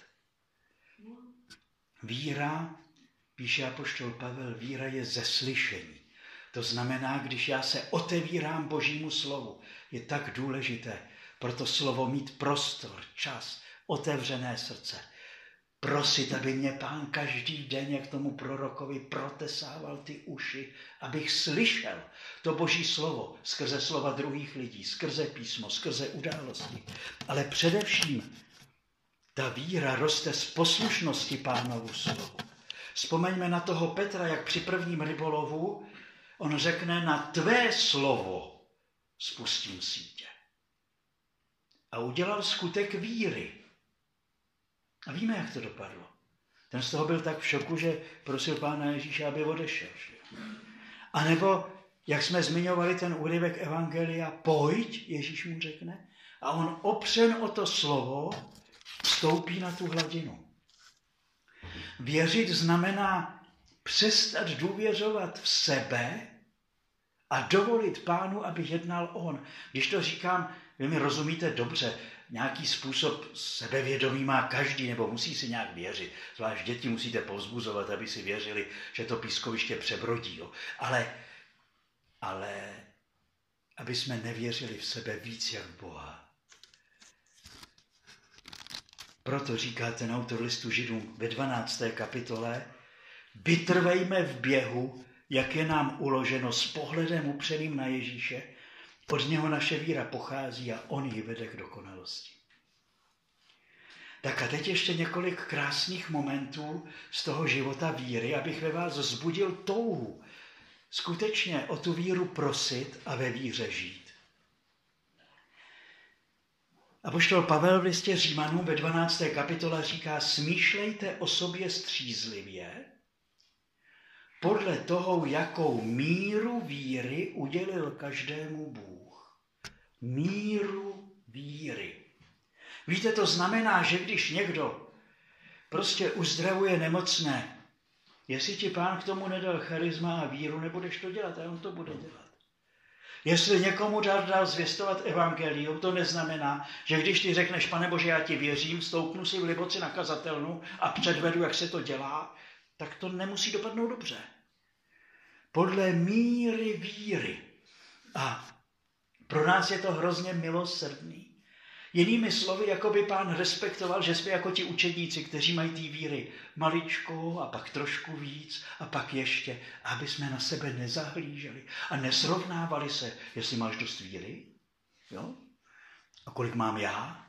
S1: Víra, píše apoštol Pavel, víra je ze slyšení. To znamená, když já se otevírám Božímu slovu, je tak důležité pro to slovo mít prostor, čas, otevřené srdce. Prosit, aby mě Pán každý den, jak tomu prorokovi, protesával ty uši, abych slyšel to Boží slovo skrze slova druhých lidí, skrze písmo, skrze události. Ale především ta víra roste z poslušnosti Pánovu slovu. Vzpomeňme na toho Petra, jak při prvním rybolovu on řekne, na tvé slovo spustím sítě. A udělal skutek víry. A víme, jak to dopadlo. Ten z toho byl tak v šoku, že prosil Pána Ježíše, aby odešel. A nebo, jak jsme zmiňovali ten úryvek evangelia, pojď, Ježíš mu řekne, a on opřen o to slovo vstoupí na tu hladinu. Věřit znamená přestat důvěřovat v sebe a dovolit Pánu, aby jednal on. Když to říkám, vy mi rozumíte dobře, nějaký způsob sebevědomí má každý, nebo musí si nějak věřit. Zvlášť děti musíte povzbuzovat, aby si věřili, že to pískoviště přebrodí. Jo. Ale, ale aby jsme nevěřili v sebe víc jak Boha. Proto říká ten autor listu Židům ve dvanácté kapitole, vytrvejme v běhu, jak je nám uloženo s pohledem upřeným na Ježíše, od něho naše víra pochází a on ji vede k dokonalosti. Tak a teď ještě několik krásných momentů z toho života víry, abych ve vás vzbudil touhu skutečně o tu víru prosit a ve víře žít. Apoštol Pavel v listě Římanům ve dvanácté kapitole říká, smýšlejte o sobě střízlivě, podle toho, jakou míru víry udělil každému Bůh. Míru víry. Víte, to znamená, že když někdo prostě uzdravuje nemocné, jestli ti Pán k tomu nedal charisma a víru, nebudeš to dělat a on to bude dělat. Jestli někomu dal, dal zvěstovat evangelium, to neznamená, že když ty řekneš, Pane Bože, já ti věřím, stoupnu si v liboci na kazatelnu a předvedu, jak se to dělá, tak to nemusí dopadnout dobře. Podle míry víry. A pro nás je to hrozně milosrdný. Jinými slovy, jako by Pán respektoval, že jsme jako ti učedníci, kteří mají té víry maličkou a pak trošku víc a pak ještě, aby jsme na sebe nezahlíželi a nesrovnávali se, jestli máš dost víry, jo? A kolik mám já?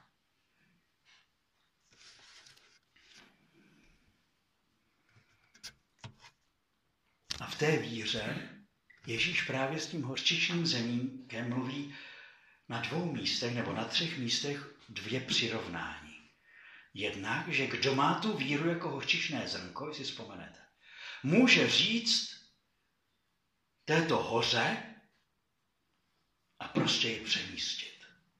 S1: A v té víře Ježíš právě s tím hořčičným zemínkem mluví na dvou místech nebo na třech místech dvě přirovnání. Jednak, že kdo má tu víru jako hořčičné zrnko, jestli vzpomenete, může říct této hoře a prostě ji přemístit.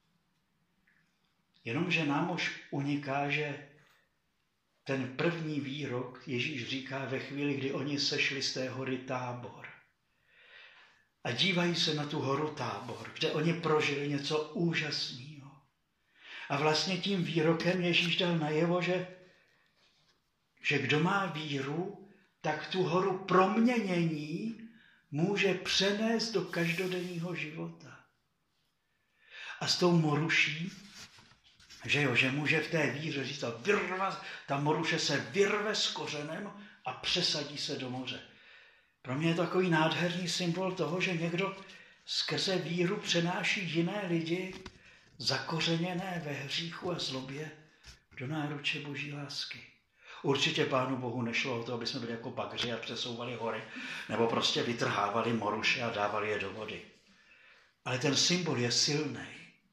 S1: Jenomže nám už uniká, že ten první výrok Ježíš říká ve chvíli, kdy oni sešli z té hory Tábor. A dívají se na tu horu Tábor, kde oni prožili něco úžasného. A vlastně tím výrokem Ježíš dal najevo, že, že kdo má víru, tak tu horu proměnění může přenést do každodenního života. A s tou moruší, že jo, že může v té víře říct, ta, vyrva, ta moruše se vyrve s kořenem a přesadí se do moře. Pro mě je to takový nádherný symbol toho, že někdo skrze víru přenáší jiné lidi zakořeněné ve hříchu a zlobě do náruče Boží lásky. Určitě Pánu Bohu nešlo o to, aby jsme byli jako bagři a přesouvali hory, nebo prostě vytrhávali moruše a dávali je do vody. Ale ten symbol je silný,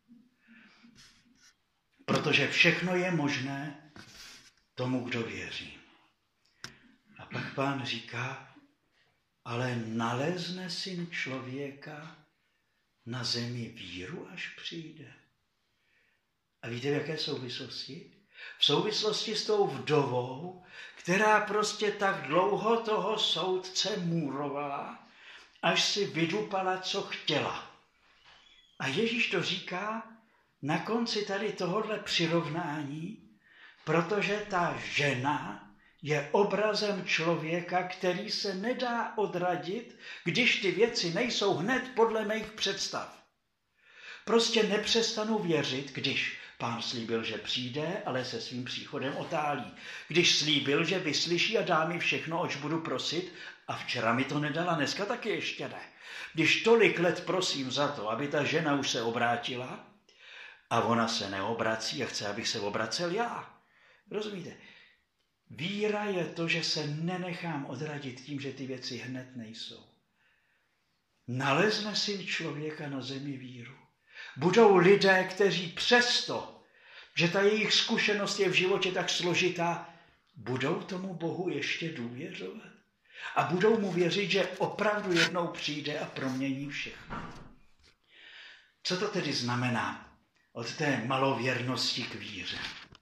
S1: protože všechno je možné tomu, kdo věří. A pak Pán říká, ale nalezne syn člověka na zemi víru, až přijde. A víte, v jaké souvislosti? V souvislosti s tou vdovou, která prostě tak dlouho toho soudce můrovala, až si vydupala, co chtěla. A Ježíš to říká na konci tady tohohle přirovnání, protože ta žena je obrazem člověka, který se nedá odradit, když ty věci nejsou hned podle mých představ. Prostě nepřestanu věřit, když Pán slíbil, že přijde, ale se svým příchodem otálí. Když slíbil, že vyslyší a dá mi všechno, oč budu prosit, a včera mi to nedala, dneska taky ještě ne. Když tolik let prosím za to, aby ta žena už se obrátila, a ona se neobrací a chce, abych se obracel já. Rozumíte? Víra je to, že se nenechám odradit tím, že ty věci hned nejsou. Nalezne syn člověka na zemi víru. Budou lidé, kteří přesto, že ta jejich zkušenost je v životě tak složitá, budou tomu Bohu ještě důvěřovat. A budou mu věřit, že opravdu jednou přijde a promění všechno. Co to tedy znamená od té malověrnosti k víře?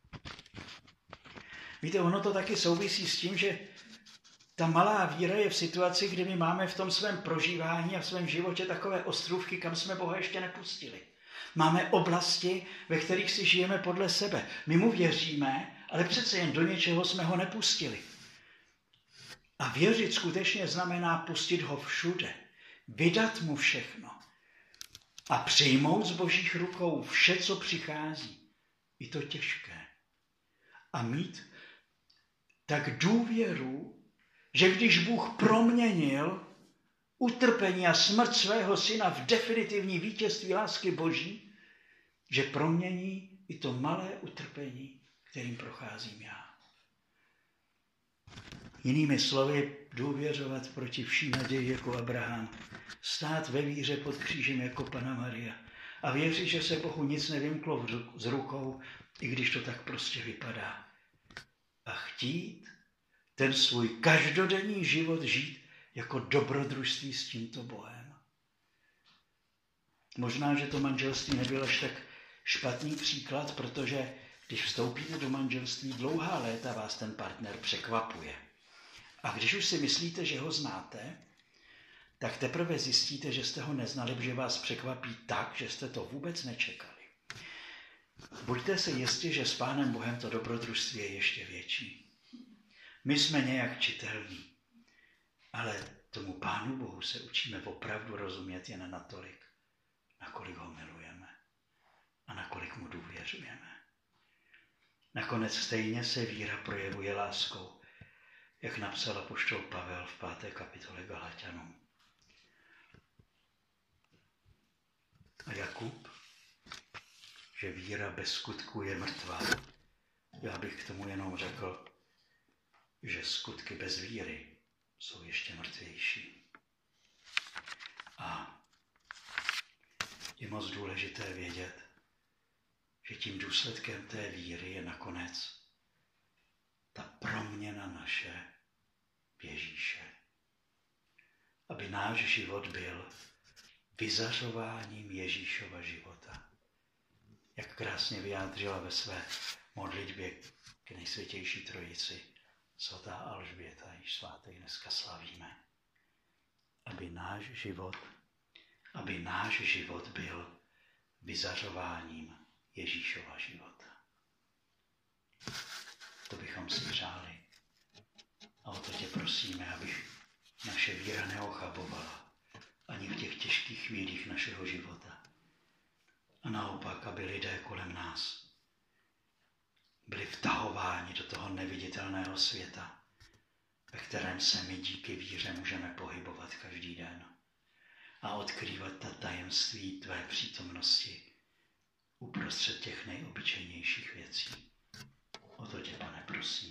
S1: Víte, ono to taky souvisí s tím, že ta malá víra je v situaci, kdy my máme v tom svém prožívání a v svém životě takové ostrůvky, kam jsme Boha ještě nepustili. Máme oblasti, ve kterých si žijeme podle sebe. My mu věříme, ale přece jen do něčeho jsme ho nepustili. A věřit skutečně znamená pustit ho všude, vydat mu všechno a přijmout z Božích rukou vše, co přichází. Je to těžké. A mít tak důvěru, že když Bůh proměnil utrpení a smrt svého syna v definitivní vítězství lásky Boží, že promění i to malé utrpení, kterým procházím já. Jinými slovy, důvěřovat proti vší naději jako Abraham, stát ve víře pod křížem jako Panna Maria a věřit, že se Bohu nic nevymklo z rukou, i když to tak prostě vypadá. A chtít ten svůj každodenní život žít jako dobrodružství s tímto Bohem. Možná, že to manželství nebyl až tak špatný příklad, protože když vstoupíte do manželství, dlouhá léta vás ten partner překvapuje. A když už si myslíte, že ho znáte, tak teprve zjistíte, že jste ho neznali, že vás překvapí tak, že jste to vůbec nečekali. Buďte si jistí, že s Pánem Bohem to dobrodružství je ještě větší. My jsme nějak čitelní, ale tomu Pánu Bohu se učíme opravdu rozumět jen natolik, nakolik ho milujeme a nakolik mu důvěřujeme. důvěřujeme. Nakonec stejně se víra projevuje láskou, jak napsal apoštol Pavel v páté kapitole Galatianům. A Jakub, že víra bez skutku je mrtvá. Já bych k tomu jenom řekl, že skutky bez víry jsou ještě mrtvější. A je moc důležité vědět, že tím důsledkem té víry je nakonec ta proměna naše v Ježíše. Aby náš život byl vyzařováním Ježíšova života. Jak krásně vyjádřila ve své modlitbě k Nejsvětější Trojici svatá Alžběta, již svátek dneska slavíme. Aby náš život, aby náš život byl vyzařováním Ježíšova života. To bychom si přáli. A o to tě prosíme, aby naše víra neochabovala ani v těch těžkých chvílích našeho života. A naopak, aby lidé kolem nás byli vtahováni do toho neviditelného světa, ve kterém se my díky víře můžeme pohybovat každý den a odkrývat ta tajemství tvé přítomnosti uprostřed těch nejobyčejnějších věcí. O to tě, Pane, prosím.